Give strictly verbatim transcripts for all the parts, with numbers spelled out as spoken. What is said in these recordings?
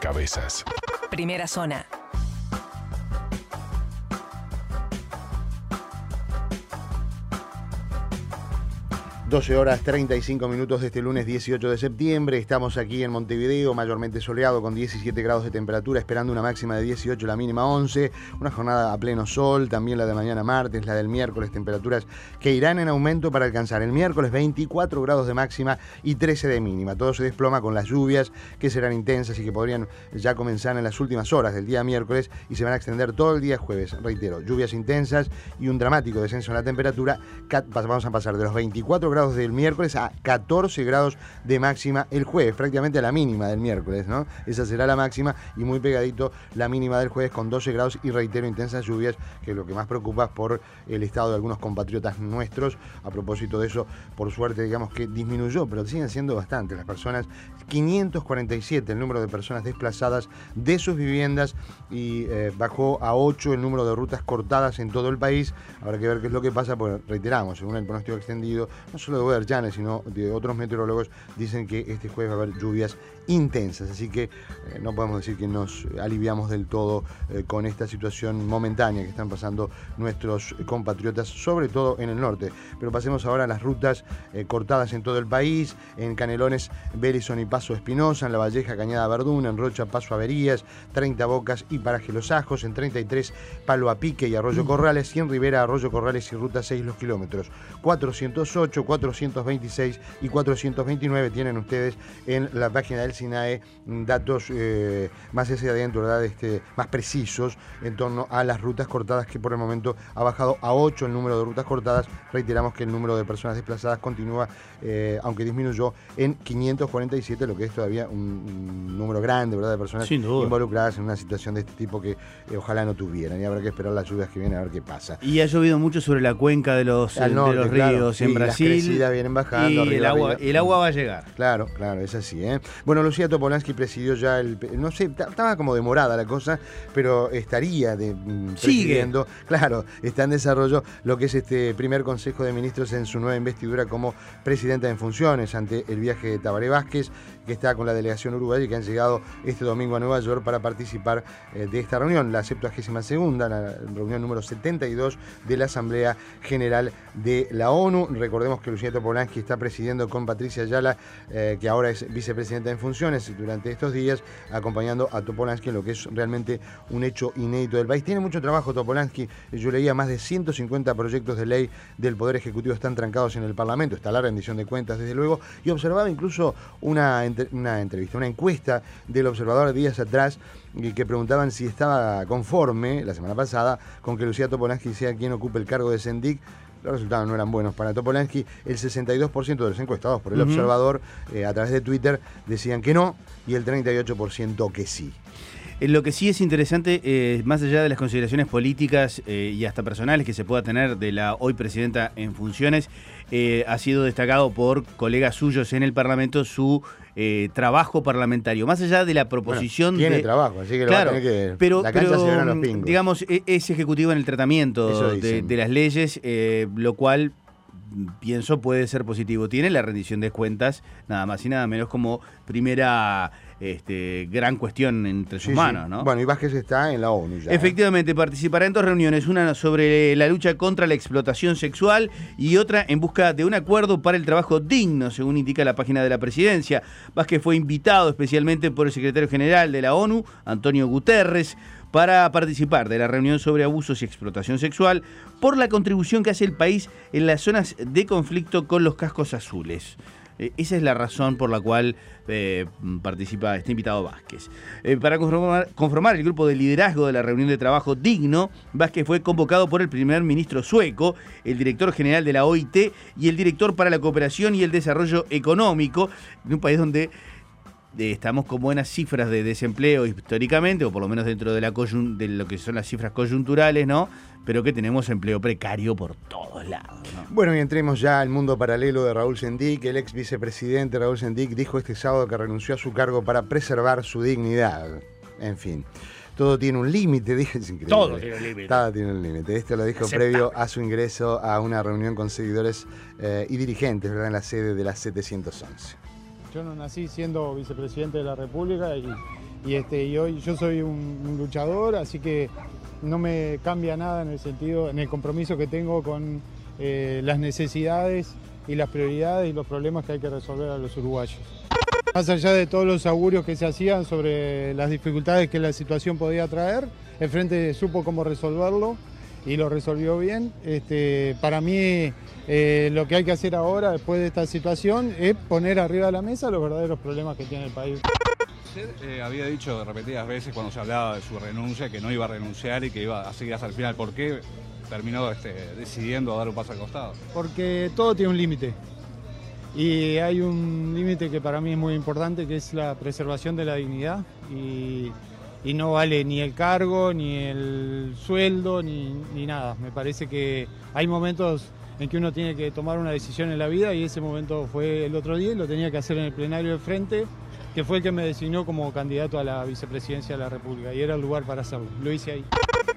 cabezas. Primera zona. doce horas treinta y cinco minutos de este lunes dieciocho de septiembre. Estamos aquí en Montevideo, mayormente soleado, con diecisiete grados de temperatura, esperando una máxima de dieciocho, la mínima once. Una jornada a pleno sol, también la de mañana martes, la del miércoles, temperaturas que irán en aumento para alcanzar el miércoles veinticuatro grados de máxima y trece de mínima. Todo se desploma con las lluvias, que serán intensas y que podrían ya comenzar en las últimas horas del día miércoles y se van a extender todo el día jueves. Reitero, lluvias intensas y un dramático descenso en la temperatura. Vamos a pasar de los veinticuatro grados del miércoles a catorce grados de máxima el jueves, prácticamente a la mínima del miércoles, ¿no? Esa será la máxima y muy pegadito la mínima del jueves con doce grados y reitero, intensas lluvias, que es lo que más preocupa por el estado de algunos compatriotas nuestros. A propósito de eso, por suerte, digamos que disminuyó, pero siguen siendo bastantes las personas, quinientos cuarenta y siete el número de personas desplazadas de sus viviendas y eh, bajó a ocho el número de rutas cortadas en todo el país. Habrá que ver qué es lo que pasa, porque reiteramos, según el pronóstico extendido, no solo de Weather Channel, sino de otros meteorólogos, dicen que este jueves va a haber lluvias intensas, así que eh, no podemos decir que nos aliviamos del todo eh, con esta situación momentánea que están pasando nuestros compatriotas, sobre todo en el norte. Pero pasemos ahora a las rutas eh, cortadas en todo el país, en Canelones, Bellison y Paso Espinosa, en La Valleja, Cañada Verdún, en Rocha, Paso Averías, treinta Bocas y Paraje Los Ajos, en treinta y tres Palo a Pique y Arroyo Corrales, y en Rivera, Arroyo Corrales y Ruta seis Los Kilómetros. cuatrocientos ocho, cuatrocientos veintiséis y cuatrocientos veintinueve tienen ustedes en la página del SINAE datos eh, más hacia adentro, ¿verdad? Este, más precisos en torno a las rutas cortadas, que por el momento ha bajado a ocho el número de rutas cortadas. Reiteramos que el número de personas desplazadas continúa, eh, aunque disminuyó, en quinientos cuarenta y siete, lo que es todavía un, un número grande, ¿verdad?, de personas involucradas en una situación de este tipo que eh, ojalá no tuvieran, y habrá que esperar las lluvias que vienen a ver qué pasa. Y ha llovido mucho sobre la cuenca de los, Al norte, de los claro, ríos, sí, en Brasil. Las crecidas vienen bajando. Y arriba, el agua, arriba. el agua va a llegar. Claro, claro, es así, ¿eh? Bueno, Lucía Topolansky presidió ya el... No sé, estaba como demorada la cosa, pero estaría de, presidiendo. Sigue. Claro, está en desarrollo lo que es este primer Consejo de Ministros en su nueva investidura como presidenta en funciones, ante el viaje de Tabaré Vázquez, que está con la delegación uruguaya y que han llegado este domingo a Nueva York para participar eh, de esta reunión, la septuagésima segunda, la reunión número setenta y dos de la Asamblea General de la ONU. Recordemos que Lucía Topolansky está presidiendo con Patricia Ayala, eh, que ahora es vicepresidenta en funciones, durante estos días, acompañando a Topolansky en lo que es realmente un hecho inédito del país. Tiene mucho trabajo Topolansky. Yo leía más de ciento cincuenta proyectos de ley del Poder Ejecutivo están trancados en el Parlamento. Está la rendición de cuentas, desde luego, y observaba incluso una, una entrevista, una encuesta del Observador días atrás, que preguntaban si estaba conforme, la semana pasada, con que Lucía Topolansky sea quien ocupe el cargo de Sendic. Los resultados no eran buenos para Topolansky. El sesenta y dos por ciento de los encuestados por el uh-huh. Observador eh, a través de Twitter decían que no, y el treinta y ocho por ciento que sí. Lo que sí es interesante, eh, más allá de las consideraciones políticas eh, y hasta personales que se pueda tener de la hoy presidenta en funciones, eh, ha sido destacado por colegas suyos en el Parlamento su eh, trabajo parlamentario. Más allá de la proposición... Bueno, tiene de, trabajo, así que claro, lo va a tener que... Pero, la cancha pero, se verán los pingos. Digamos, es ejecutivo en el tratamiento de, de las leyes, eh, lo cual... pienso puede ser positivo. Tiene la rendición de cuentas, nada más y nada menos, como primera este, gran cuestión entre sus sí, manos, sí. ¿no? Bueno, y Vázquez está en la ONU ya. Efectivamente, participará en dos reuniones, una sobre la lucha contra la explotación sexual y otra en busca de un acuerdo para el trabajo digno, según indica la página de la presidencia. Vázquez fue invitado especialmente por el secretario general de la ONU, Antonio Guterres, para participar de la reunión sobre abusos y explotación sexual por la contribución que hace el país en las zonas de conflicto con los cascos azules. Eh, esa es la razón por la cual eh, participa este invitado Vázquez. Eh, para conformar, conformar el grupo de liderazgo de la reunión de trabajo digno, Vázquez fue convocado por el primer ministro sueco, el director general de la O I T y el director para la cooperación y el desarrollo económico, en un país donde estamos con buenas cifras de desempleo históricamente, o por lo menos dentro de, la coyun- de lo que son las cifras coyunturales, ¿no? Pero que tenemos empleo precario por todos lados, ¿no? Bueno, y entremos ya al mundo paralelo de Raúl Sendic. El ex vicepresidente Raúl Sendic dijo este sábado que renunció a su cargo para preservar su dignidad. En fin, todo tiene un límite, dije, es increíble. Todo tiene un límite. Todo tiene un límite. Esto lo dijo Aceptable. previo a su ingreso a una reunión con seguidores eh, y dirigentes, ¿verdad?, en la sede de la setecientos once. Yo no nací siendo vicepresidente de la República y, y, este, y hoy yo soy un, un luchador, así que no me cambia nada en el sentido, en el compromiso que tengo con eh, las necesidades y las prioridades y los problemas que hay que resolver a los uruguayos. Más allá de todos los augurios que se hacían sobre las dificultades que la situación podía traer, el Frente supo cómo resolverlo y lo resolvió bien. Este, para mí eh, lo que hay que hacer ahora, después de esta situación, es poner arriba de la mesa los verdaderos problemas que tiene el país. Usted eh, había dicho repetidas veces cuando se hablaba de su renuncia que no iba a renunciar y que iba a seguir hasta el final. ¿Por qué terminó este, decidiendo dar un paso al costado? Porque todo tiene un límite. Y hay un límite que para mí es muy importante, que es la preservación de la dignidad. Y, y no vale ni el cargo, ni el sueldo, ni, ni nada. Me parece que hay momentos en que uno tiene que tomar una decisión en la vida y ese momento fue el otro día y lo tenía que hacer en el plenario del Frente, que fue el que me designó como candidato a la vicepresidencia de la República y era el lugar para hacerlo. Lo hice ahí.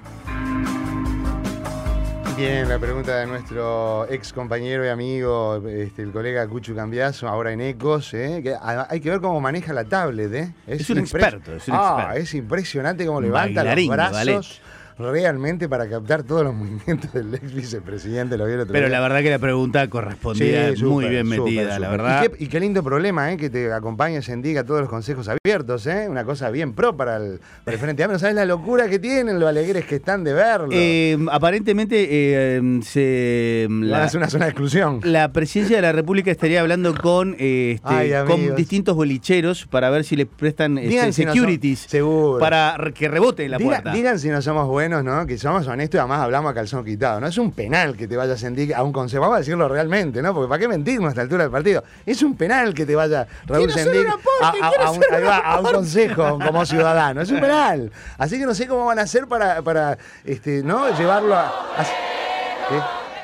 Bien, la pregunta de nuestro ex compañero y amigo, este, el colega Cucho Cambiaso, ahora en Ecos, ¿eh? Que hay que ver cómo maneja la tablet, ¿eh? Es, es un experto, es un ah, experto. Es impresionante cómo levanta Bailarín, los brazos. ballet. Realmente para captar todos los movimientos del ex vicepresidente. Lo vi el otro Pero día. la verdad que la pregunenta correspondía Sí, muy súper, bien súper, metida, súper. la verdad. Y qué, y qué lindo problema, ¿eh? Que te acompañes en Diga todos los consejos abiertos, ¿eh? Una cosa bien pro para el, para el Frente Amplio. ¿Sabes la locura que tienen, lo alegres que están de verlo? Eh, aparentemente eh, se... Van La, a hacer una zona de exclusión. la presidencia de la República estaría hablando con, eh, este, Ay, con amigos. distintos bolicheros para ver si les prestan este, Digan si no securities son- seguro. para que rebote en la Diga- puerta. Digan si no somos buenos, ¿no? Que somos honestos y además hablamos a calzón quitado. No es un penal que te vayas en Diga a un consejo. Vamos a decirlo realmente, ¿no? Porque ¿para qué mentirnos a esta altura del partido? Es un penal que te vaya Raúl Quiero hacer Sendic un aporte, a, a- quiero a un, hacer ahí un va, a un aporte. consejo como ciudadano. Es un penal. Así que no sé cómo van a hacer para, para este, ¿no? Llevarlo a... a- ¿Qué?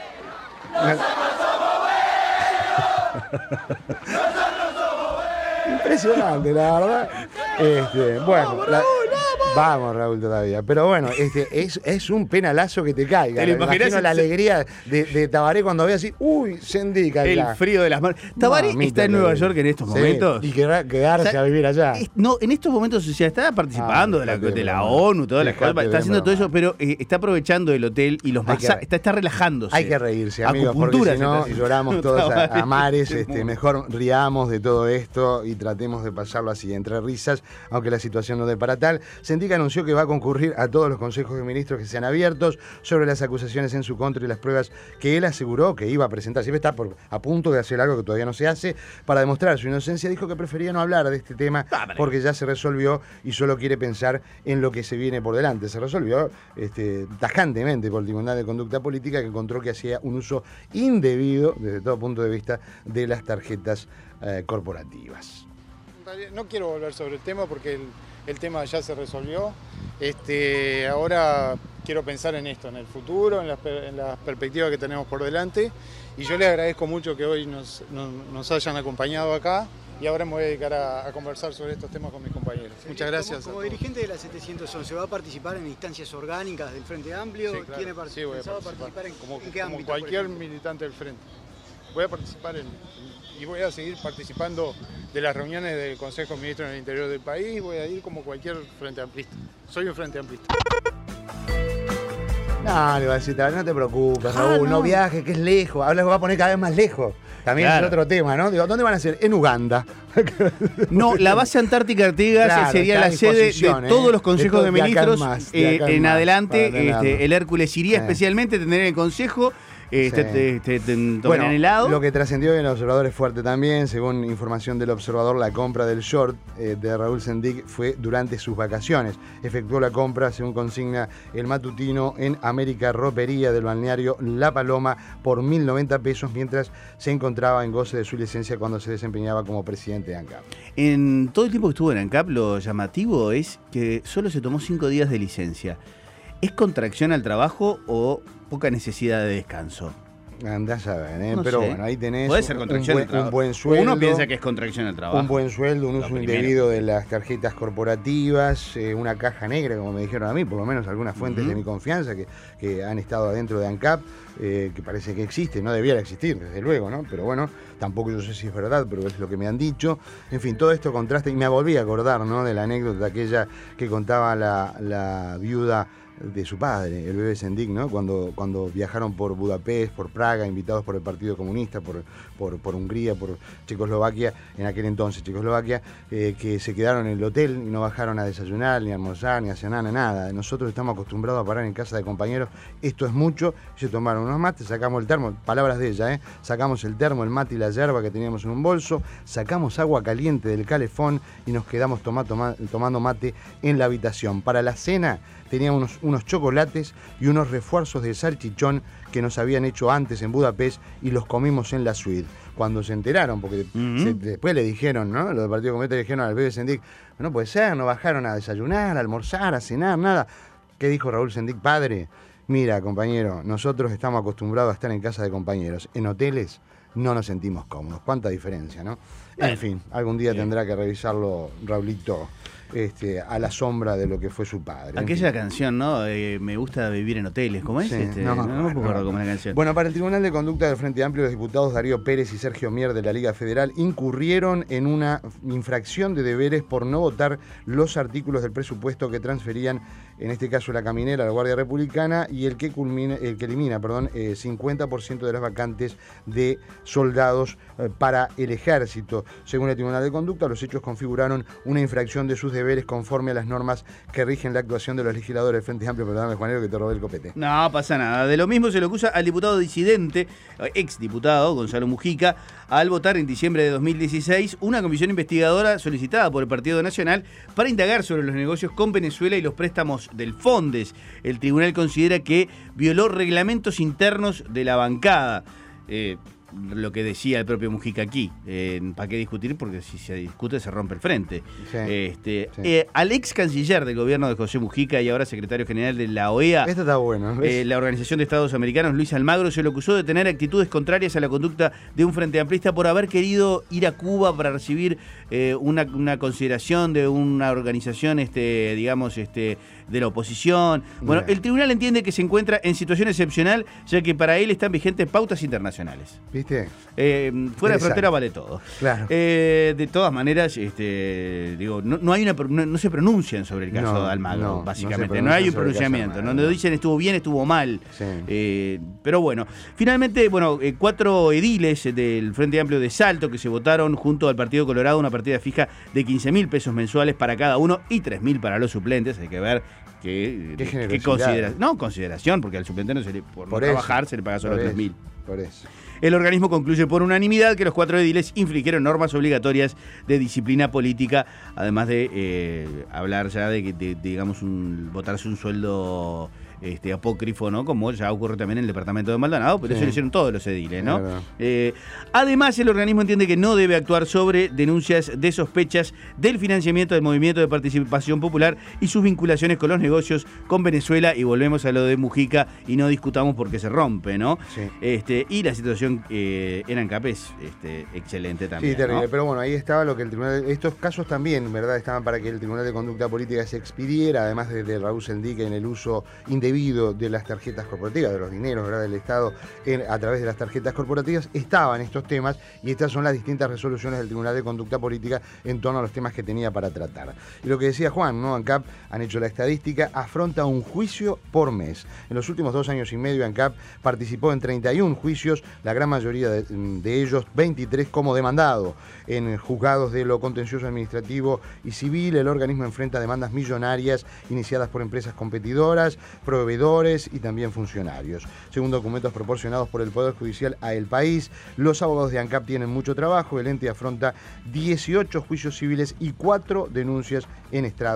Impresionante, la verdad. Este, bueno, la- vamos, Raúl, todavía. Pero bueno, este, es, es un penalazo que te caiga. ¿Te lo Me imaginás? imagino la alegría de, de Tabaré cuando ve así, uy, Sendic acá. El frío de las manos. Tabaré Mamita está en Nueva querida. York en estos Sí, momentos. y querrá quedarse O sea, a vivir allá. Es- No, en estos momentos, o sea, está participando Ah, de la, dejate de de la broma. ONU, todas las Dejate cosas, está de haciendo todo broma. eso, pero eh, está aprovechando el hotel y los Hay que- masajes, está, está relajándose. Hay que reírse, amigos, porque Acupuntura si se está no haciendo. lloramos todos a, a Tabaré, mares. es Este, muy- mejor riamos de todo esto y tratemos de pasarlo así, entre risas, aunque la situación no dé para tal. Sendic anunció que va a concurrir a todos los consejos de ministros que sean abiertos sobre las acusaciones en su contra y las pruebas que él aseguró que iba a presentar. Siempre está por, a punto de hacer algo que todavía no se hace. Para demostrar su inocencia, dijo que prefería no hablar de este tema porque ya se resolvió y solo quiere pensar en lo que se viene por delante. Se resolvió este, tajantemente por el Tribunal de Conducta Política, que encontró que hacía un uso indebido, desde todo punto de vista, de las tarjetas eh, corporativas. No quiero volver sobre el tema porque el, el tema ya se resolvió. Este, ahora quiero pensar en esto, en el futuro, en las, per- en las perspectivas que tenemos por delante. Y yo les agradezco mucho que hoy nos, nos, nos hayan acompañado acá. Y ahora me voy a dedicar a, a conversar sobre estos temas con mis compañeros. Muchas gracias. Como, como a todos. dirigente de la setecientos once, ¿va a participar en instancias orgánicas del Frente Amplio? Sí, claro. ¿Tiene par- Sí, voy a pensado participar. participar en, como, en qué como ámbito? cualquier por ejemplo? militante del Frente. Voy a participar en, y voy a seguir participando de las reuniones del Consejo de Ministros en el interior del país. Voy a ir como cualquier Frente Amplista. Soy un Frente Amplista. No, le va a decir, no te preocupes, Ah, Raúl, no. no. viajes, que es lejos. Habla que va a poner cada vez más lejos. También Claro. es otro tema, ¿no? Digo, ¿dónde van a ser? En Uganda. No, la base antártica Artigas Claro, sería está la a sede de disposición, ¿eh? todos los consejos De de, to- de acá en ministros. más, de eh, acá en en más, adelante, para tenerlo. este, el Hércules iría Sí. especialmente a tener el consejo. Este, Sí. te, te- te- toman Bueno, en helado. lo que trascendió en el Observador es fuerte también. Según información del Observador, la compra del short eh, de Raúl Sendic fue durante sus vacaciones. Efectuó la compra, según consigna el matutino, en América Ropería del balneario La Paloma por mil noventa pesos, mientras se encontraba en goce de su licencia cuando se desempeñaba como presidente de ANCAP. En todo el tiempo que estuvo en ANCAP, lo llamativo es que solo se tomó cinco días de licencia. ¿Es contracción al trabajo o poca necesidad de descanso? Andás a ver, ¿eh? No pero sé. bueno, ahí tenés Puede ser un, contracción buen, del trabajo. un buen sueldo. Uno piensa que es contracción del trabajo. Un buen sueldo, un Lo uso primero. indebido de las tarjetas corporativas, eh, una caja negra, como me dijeron a mí, por lo menos algunas fuentes Uh-huh. de mi confianza que, que han estado adentro de ANCAP, eh, que parece que existe, no debiera existir, desde luego, ¿no? Pero bueno, tampoco yo sé si es verdad, pero es lo que me han dicho. En fin, todo esto contrasta, y me volví a acordar, ¿no?, de la anécdota aquella que contaba la, la viuda de su padre, el bebé Sendik, ¿no? Cuando, cuando viajaron por Budapest, por Praga, invitados por el Partido Comunista, por, por, por Hungría, por Checoslovaquia, en aquel entonces Checoslovaquia, eh, que se quedaron en el hotel y no bajaron a desayunar, ni a almorzar, ni a cenar, ni nada. Nosotros estamos acostumbrados a parar en casa de compañeros, esto es mucho. Se tomaron unos mates, sacamos el termo, palabras de ella, ¿eh? Sacamos el termo, el mate y la yerba que teníamos en un bolso, sacamos agua caliente del calefón y nos quedamos toma, toma, tomando mate en la habitación. Para la cena teníamos unos, unos chocolates y unos refuerzos de salchichón que nos habían hecho antes en Budapest y los comimos en la suite. Cuando se enteraron, porque Uh-huh. se, después le dijeron, ¿no?, los del Partido Comunista le dijeron al bebé Sendik, no puede ser, no bajaron a desayunar, a almorzar, a cenar, nada. ¿Qué dijo Raúl Sendik, padre? Mira, compañero, nosotros estamos acostumbrados a estar en casa de compañeros. En hoteles no nos sentimos cómodos. ¿Cuánta diferencia, no? En fin, algún día tendrá que revisarlo Raulito, este, a la sombra de lo que fue su padre. En Aquella fin. canción, ¿no? Eh, me gusta vivir en hoteles. ¿Cómo es? Sí, este? no, No, no, no me no, acuerdo no. cómo es la canción. Bueno, para el Tribunal de Conducta del Frente Amplio, los diputados Darío Pérez y Sergio Mier de la Liga Federal incurrieron en una infracción de deberes por no votar los artículos del presupuesto que transferían, en este caso la caminera, la Guardia Republicana, y el que, culmina, el que elimina perdón, eh, cincuenta por ciento de las vacantes de soldados eh, para el ejército. Según el Tribunal de Conducta, los hechos configuraron una infracción de sus deberes conforme a las normas que rigen la actuación de los legisladores del Frente Amplio. Perdóname, Juanero, que te robé el copete. No pasa nada. De lo mismo se le acusa al diputado disidente, ex diputado Gonzalo Mujica, al votar en diciembre de dos mil dieciséis una comisión investigadora solicitada por el Partido Nacional para indagar sobre los negocios con Venezuela y los préstamos del Fondes. El tribunal considera que violó reglamentos internos de la bancada. Eh, lo que decía el propio Mujica aquí. Eh, ¿Para qué discutir? Porque si se discute se rompe el frente. Sí, este, sí. eh, al ex canciller del gobierno de José Mujica y ahora secretario general de la O E A, Esto está bueno. ¿ves? eh, la Organización de Estados Americanos, Luis Almagro, se lo acusó de tener actitudes contrarias a la conducta de un frente amplista por haber querido ir a Cuba para recibir eh, una, una consideración de una organización, este, digamos, este, de la oposición. Bueno, Bien. el tribunal entiende que se encuentra en situación excepcional, ya que para él están vigentes pautas internacionales. ¿Viste? Eh, fuera de Interesante. frontera vale todo. Claro. Eh, de todas maneras, este, digo, no, no hay una no, no se pronuncian sobre el caso No, de Almagro, no, no básicamente. se No, hay un pronuncian sobre el caso de pronunciamiento. Almagro. No dicen estuvo bien, estuvo mal. Sí. Eh, pero bueno, finalmente, bueno, eh, cuatro ediles del Frente Amplio de Salto que se votaron junto al Partido Colorado una partida fija de quince mil pesos mensuales para cada uno y tres mil para los suplentes. Hay que ver qué, Qué qué generosidad. considera, no consideración, porque al suplente no se le, por, no Por eso, trabajar se le paga solo por tres eso, mil. Por eso. El organismo concluye por unanimidad que los cuatro ediles infringieron normas obligatorias de disciplina política, además de eh, hablar ya de que, de, de, digamos, un, votarse un sueldo este, apócrifo, ¿no? Como ya ocurre también en el departamento de Maldonado, pero Sí. eso lo hicieron todos los ediles, ¿no? Claro. Eh, además, el organismo entiende que no debe actuar sobre denuncias de sospechas del financiamiento del movimiento de participación popular y sus vinculaciones con los negocios con Venezuela, y volvemos a lo de Mujica y no discutamos por qué se rompe, ¿no? Sí. Este, y la situación eh, en ANCAP es este, excelente también. Sí, terrible. ¿no? Pero bueno, ahí estaba lo que el tribunal. Estos casos también, ¿verdad? Estaban para que el Tribunal de Conducta Política se expidiera, además de, de Raúl Sendik, en el uso indebido de las tarjetas corporativas, de los dineros, ¿verdad?, del Estado en, a través de las tarjetas corporativas. Estaban estos temas y estas son las distintas resoluciones del Tribunal de Conducta Política en torno a los temas que tenía para tratar. Y lo que decía Juan, ¿no? ANCAP, han hecho la estadística, afronta un juicio por mes. En los últimos dos años y medio, ANCAP participó en treinta y un juicios, la gran mayoría de, de ellos, veintitrés como demandado. En juzgados de lo contencioso administrativo y civil, el organismo enfrenta demandas millonarias iniciadas por empresas competidoras, proveedores y también funcionarios. Según documentos proporcionados por el Poder Judicial a El País, los abogados de ANCAP tienen mucho trabajo. El ente afronta dieciocho juicios civiles y cuatro denuncias en estrados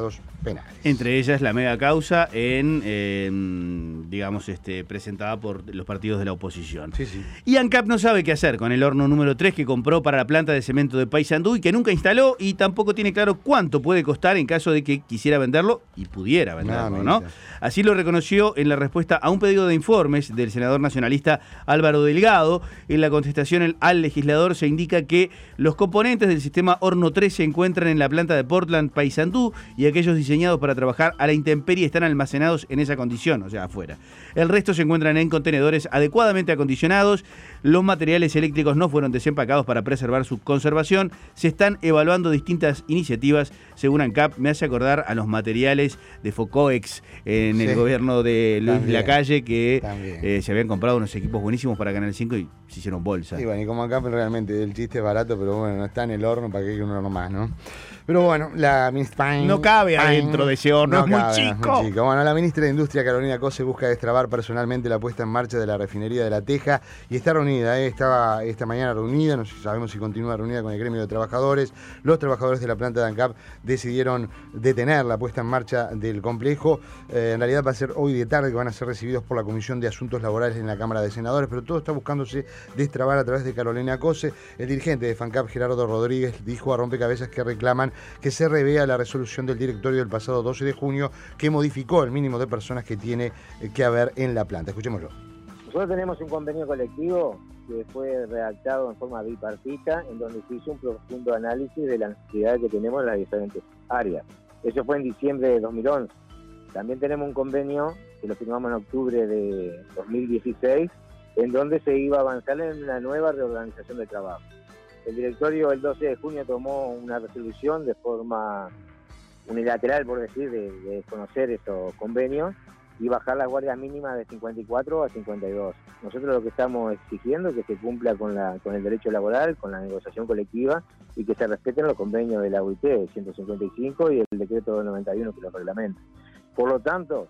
penales. Entre ellas la mega causa en, eh, digamos, este, presentada por los partidos de la oposición. Sí, sí. Y ANCAP no sabe qué hacer con el horno número tres que compró para la planta de cemento de Paysandú y que nunca instaló, y tampoco tiene claro cuánto puede costar en caso de que quisiera venderlo y pudiera venderlo, ¿no? Así lo reconoció en la respuesta a un pedido de informes del senador nacionalista Álvaro Delgado. En la contestación al legislador se indica que los componentes del sistema Horno tres se encuentran en la planta de Portland, Paysandú, y aquellos diseñados para trabajar a la intemperie están almacenados en esa condición, o sea, afuera. El resto se encuentran en contenedores adecuadamente acondicionados. Los materiales eléctricos no fueron desempacados para preservar su conservación. Se están evaluando distintas iniciativas, según ANCAP. Me hace acordar a los materiales de Focoex en sí, el gobierno de Luis también, Lacalle, que eh, se habían comprado unos equipos buenísimos para Canal cinco y se hicieron bolsa. Sí, bueno, y como ANCAP realmente el chiste es barato, pero bueno, no está en el horno, para que haya un horno más, ¿no? Pero bueno, la ministra... No cabe adentro de ese horno, no es muy cabe, chico. muy chico. Bueno, la ministra de Industria, Carolina Cose, busca destrabar personalmente la puesta en marcha de la refinería de La Teja y está reunida, ¿eh? Estaba esta mañana reunida, no sabemos si continúa reunida con el gremio de trabajadores. Los trabajadores de la planta de ANCAP decidieron detener la puesta en marcha del complejo. Eh, en realidad va a ser hoy de tarde que van a ser recibidos por la Comisión de Asuntos Laborales en la Cámara de Senadores, pero todo está buscándose destrabar a través de Carolina Cose. El dirigente de FANCAP, Gerardo Rodríguez, dijo a Rompecabezas que reclaman que se revea la resolución del directorio del pasado doce de junio que modificó el mínimo de personas que tiene que haber en la planta. Escuchémoslo. Nosotros tenemos un convenio colectivo que fue redactado en forma bipartita, en donde se hizo un profundo análisis de las necesidades que tenemos en las diferentes áreas. Eso fue en diciembre de dos mil once. También tenemos un convenio que lo firmamos en octubre de dos mil dieciséis, en donde se iba a avanzar en una nueva reorganización del trabajo. El directorio el doce de junio tomó una resolución de forma unilateral, por decir, de, de desconocer esos convenios y bajar las guardias mínimas de cincuenta y cuatro a cincuenta y dos. Nosotros lo que estamos exigiendo es que se cumpla con, la, con el derecho laboral, con la negociación colectiva y que se respeten los convenios de la U I T, el ciento cincuenta y cinco y el decreto noventa y uno que lo reglamenta. Por lo tanto,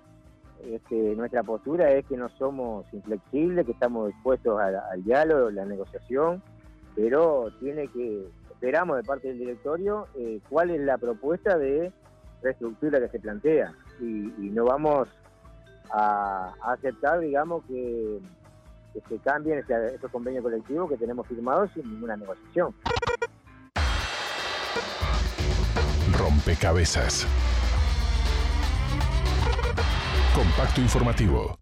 este, nuestra postura es que no somos inflexibles, que estamos dispuestos a, al diálogo, a la negociación, pero tiene que, esperamos de parte del directorio eh, cuál es la propuesta de reestructura que se plantea y, y no vamos a, a aceptar, digamos, que, que se cambien ese, esos convenios colectivos que tenemos firmados sin ninguna negociación. Rompecabezas. Compacto informativo.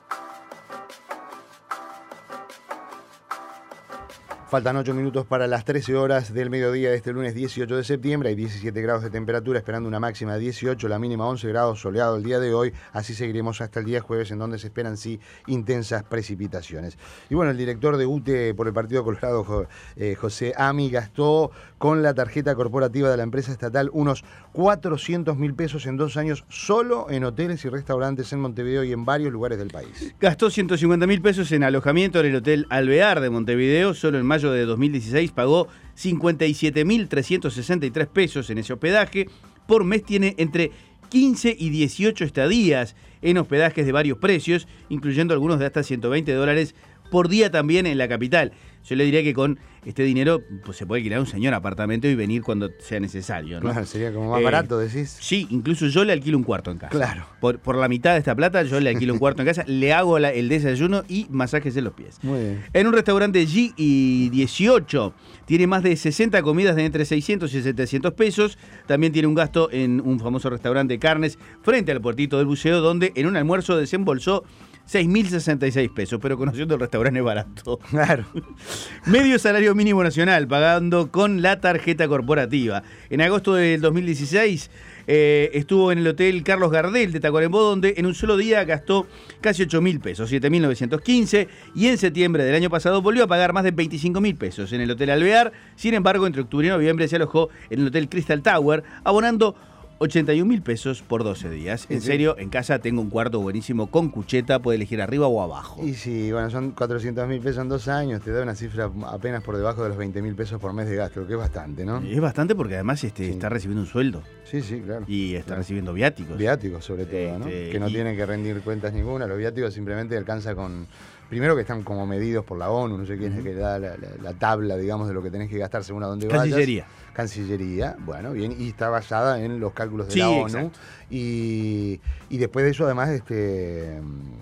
Faltan ocho minutos para las trece horas del mediodía de este lunes dieciocho de septiembre. Hay diecisiete grados de temperatura, esperando una máxima de dieciocho, la mínima once grados, soleado el día de hoy. Así seguiremos hasta el día jueves, en donde se esperan, sí, intensas precipitaciones. Y bueno, el director de U T E por el Partido Colorado, eh, José Ami, gastó con la tarjeta corporativa de la empresa estatal unos cuatrocientos mil pesos en dos años solo en hoteles y restaurantes en Montevideo y en varios lugares del país. Gastó ciento cincuenta mil pesos en alojamiento en el Hotel Alvear de Montevideo. Solo en mayo de dos mil dieciséis pagó cincuenta y siete mil trescientos sesenta y tres pesos en ese hospedaje. Por mes tiene entre quince y dieciocho estadías en hospedajes de varios precios, incluyendo algunos de hasta ciento veinte dólares por día también en la capital. Yo le diría que con este dinero pues, se puede alquilar un señor apartamento y venir cuando sea necesario, ¿no? Claro, sería como más eh, barato, decís. Sí, incluso yo le alquilo un cuarto en casa. Claro. Por, por la mitad de esta plata yo le alquilo un cuarto en casa, le hago la, el desayuno y masajes en los pies. Muy bien. En un restaurante G y dieciocho tiene más de sesenta comidas de entre seiscientos y setecientos pesos. También tiene un gasto en un famoso restaurante de carnes frente al puertito del buceo, donde en un almuerzo desembolsó seis mil sesenta y seis pesos, pero conociendo el restaurante barato. Claro. Medio salario mínimo nacional, pagando con la tarjeta corporativa. En agosto del dos mil dieciséis eh, estuvo en el Hotel Carlos Gardel de Tacuarembó, donde en un solo día gastó casi ocho mil pesos, siete mil novecientos quince, y en septiembre del año pasado volvió a pagar más de veinticinco mil pesos en el Hotel Alvear. Sin embargo, entre octubre y noviembre se alojó en el Hotel Crystal Tower, abonando ochenta y un mil pesos por doce días. En sí, serio, en casa tengo un cuarto buenísimo con cucheta, puede elegir arriba o abajo. Y sí, bueno, son cuatrocientos mil pesos en dos años, te da una cifra apenas por debajo de los veinte mil pesos por mes de gasto, lo que es bastante, ¿no? Es bastante porque además este, sí. está recibiendo un sueldo. Sí, sí, claro. Y está claro. recibiendo viáticos. Viáticos, sobre todo, este, ¿no? Que no y... tienen que rendir cuentas ninguna, los viáticos simplemente alcanza con, primero que están como medidos por la ONU, no sé quién es el que da la, la, la tabla, digamos, de lo que tenés que gastar según a dónde vayas. Cancillería. Cancillería, bueno, bien, y está basada en los cálculos de Sí, la ONU. exacto. Y, y después de eso, además, este...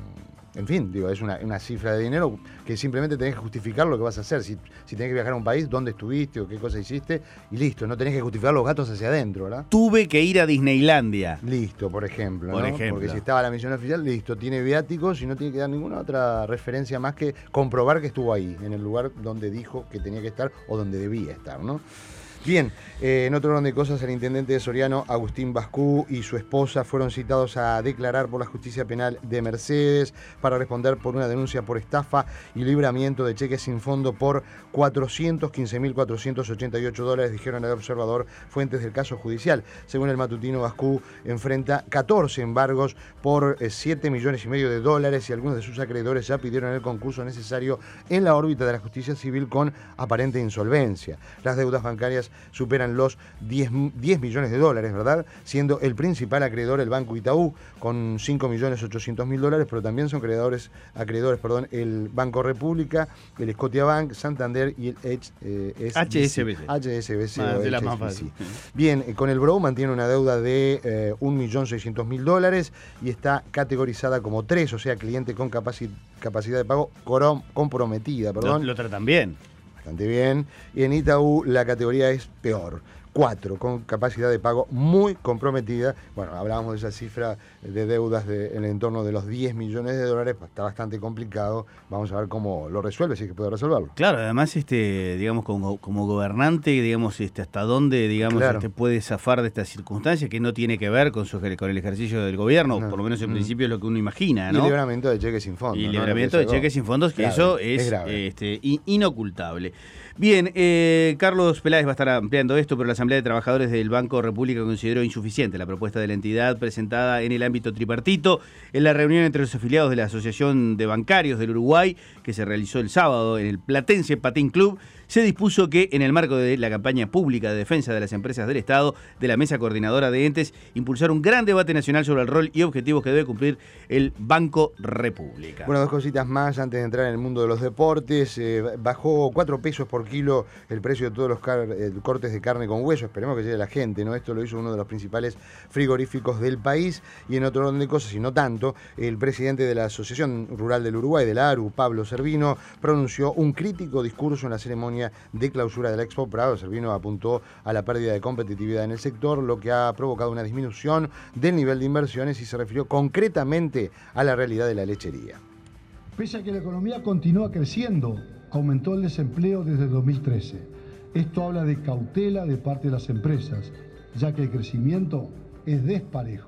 En fin, digo, es una, una cifra de dinero que simplemente tenés que justificar lo que vas a hacer. Si, si tenés que viajar a un país, dónde estuviste o qué cosa hiciste, y listo. No tenés que justificar los gastos hacia adentro, ¿verdad? Tuve que ir a Disneylandia. Listo, por ejemplo. Por ¿no? ejemplo. Porque si estaba la misión oficial, listo, tiene viáticos y no tiene que dar ninguna otra referencia más que comprobar que estuvo ahí, en el lugar donde dijo que tenía que estar o donde debía estar, ¿no? Bien, eh, en otro orden de cosas, el intendente de Soriano, Agustín Bascú, y su esposa fueron citados a declarar por la justicia penal de Mercedes para responder por una denuncia por estafa y libramiento de cheques sin fondo por cuatrocientos quince mil cuatrocientos ochenta y ocho dólares, dijeron al observador fuentes del caso judicial. Según el matutino, Bascú enfrenta catorce embargos por eh, siete millones y medio de dólares y algunos de sus acreedores ya pidieron el concurso necesario en la órbita de la justicia civil con aparente insolvencia. Las deudas bancarias superan los diez millones de dólares, ¿verdad? Siendo el principal acreedor el Banco Itaú con cinco millones ochocientos mil dólares, pero también son acreedores, acreedores perdón, el Banco República, el Scotiabank, Santander y el H, eh, H S B C. H S B C Ah, o de la H S B C. más fácil. Bien, eh, con el B R O mantiene una deuda de eh, un millón seiscientos mil dólares y está categorizada como tres, o sea, cliente con capaci capacidad de pago comprometida. Perdón. Lo, lo tratan bien. Bastante bien. Y en Itaú la categoría es peor. Cuatro, con capacidad de pago muy comprometida. Bueno, hablábamos de esa cifra de deudas de, en el entorno de los diez millones de dólares. Está bastante complicado. Vamos a ver cómo lo resuelve, si es que puede resolverlo. Claro, además, este, digamos, como, como gobernante, digamos, este, hasta dónde, digamos, Claro. este, puede zafar de estas circunstancias que no tiene que ver con, su, con el ejercicio del gobierno, No. por lo menos en Mm. principio es lo que uno imagina, Y ¿no? el libramiento de cheques sin fondo. Y el ¿no? libramiento Lo de que sacó. cheques sin fondos, que Grave, eso es, es grave. este, in- inocultable. Bien, eh, Carlos Peláez va a estar ampliando esto, pero la Asamblea de Trabajadores del Banco República consideró insuficiente la propuesta de la entidad presentada en el ámbito tripartito en la reunión entre los afiliados de la Asociación de Bancarios del Uruguay, que se realizó el sábado en el Platense Patín Club. Se dispuso que, en el marco de la campaña pública de defensa de las empresas del Estado, de la Mesa Coordinadora de Entes, impulsar un gran debate nacional sobre el rol y objetivos que debe cumplir el Banco República. Bueno, dos cositas más antes de entrar en el mundo de los deportes. Eh, bajó cuatro pesos por kilo el precio de todos los car eh, cortes de carne con hueso. Esperemos que llegue a la gente, ¿no? Esto lo hizo uno de los principales frigoríficos del país. Y en otro orden de cosas, y no tanto, el presidente de la Asociación Rural del Uruguay, de la ARU, Pablo Servino, pronunció un crítico discurso en la ceremonia de clausura de la Expo Prado. Servino apuntó a la pérdida de competitividad en el sector, lo que ha provocado una disminución del nivel de inversiones y se refirió concretamente a la realidad de la lechería. Pese a que la economía continúa creciendo, aumentó el desempleo desde dos mil trece. Esto habla de cautela de parte de las empresas, ya que el crecimiento es desparejo.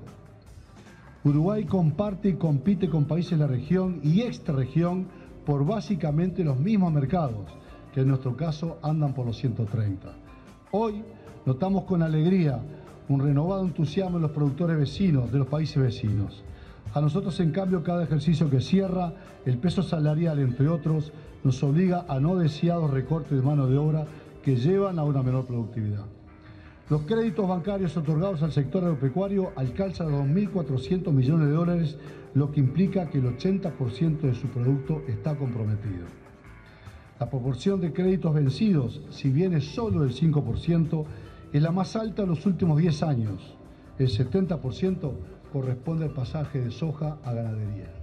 Uruguay comparte y compite con países de la región y extrarregión por básicamente los mismos mercados, que en nuestro caso andan por los ciento treinta. Hoy notamos con alegría un renovado entusiasmo en los productores vecinos de los países vecinos. A nosotros, en cambio, cada ejercicio que cierra, el peso salarial, entre otros, nos obliga a no deseados recortes de mano de obra que llevan a una menor productividad. Los créditos bancarios otorgados al sector agropecuario alcanzan dos mil cuatrocientos millones de dólares, lo que implica que el ochenta por ciento de su producto está comprometido. La proporción de créditos vencidos, si bien es solo del cinco por ciento, es la más alta en los últimos diez años. El setenta por ciento corresponde al pasaje de soja a ganadería.